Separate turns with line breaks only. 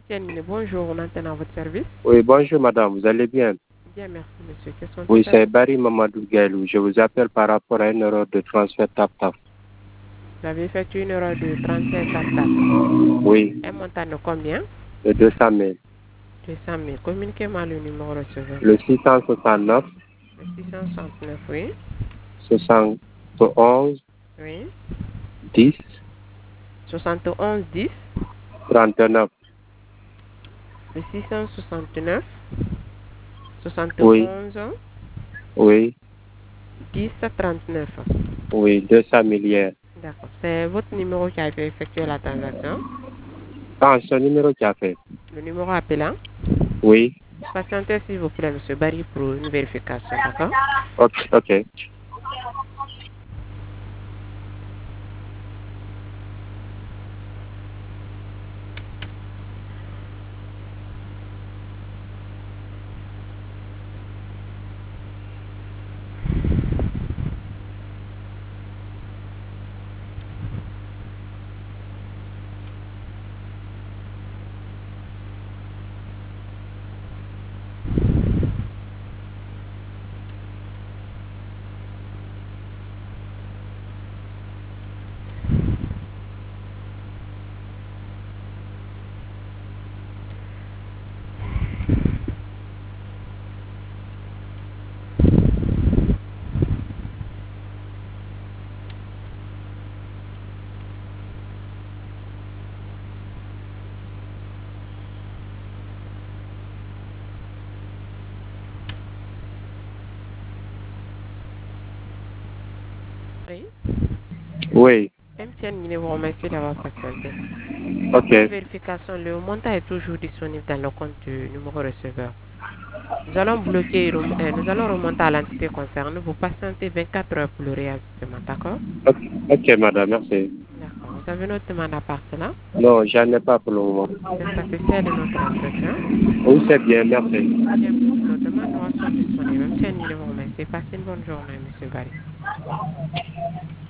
MTN, bonjour, on entend à votre service.
Oui, bonjour madame, vous allez bien?
Bien, merci monsieur.
Oui, c'est Barry Mamadou Gailou. Je vous appelle par rapport à une erreur de transfert TAP-TAP.
Vous avez fait une erreur de transfert TAP-TAP.
Oui.
Un montant de combien?
De 200 000.
200 000. Communiquez-moi le numéro receveur.
Le 669.
Le 669, oui.
71.
Oui.
10.
71 10.
39.
Le 669. 71.
Oui. Oui.
10 39.
Oui, 200 milliards.
D'accord. C'est votre numéro qui a été effectué la transaction?
Ah, c'est un numéro qui a fait.
Le numéro appelant?
Oui.
Patientez s'il vous plaît, monsieur Barry, pour une vérification, d'accord?
Ok, ok.
Oui.
Oui.
MTN, vous remercie d'avoir patienté.
Ok.
Pour vérification, le montant est toujours disponible dans le compte du numéro receveur. Nous allons bloquer, nous allons remonter à l'entité concernée. Vous patientez 24 heures pour le réajustement, d'accord?
Ok, madame, merci.
D'accord. Vous avez une autre demande à part cela?
Non, j'en ai pas pour le moment.
Vous êtes satisfait de notre entretien?
Oui, c'est bien, merci.
Bien, pour nos demandes, nous sommes disponibles. MTN, vous remercie. Passez une bonne journée, monsieur Barry.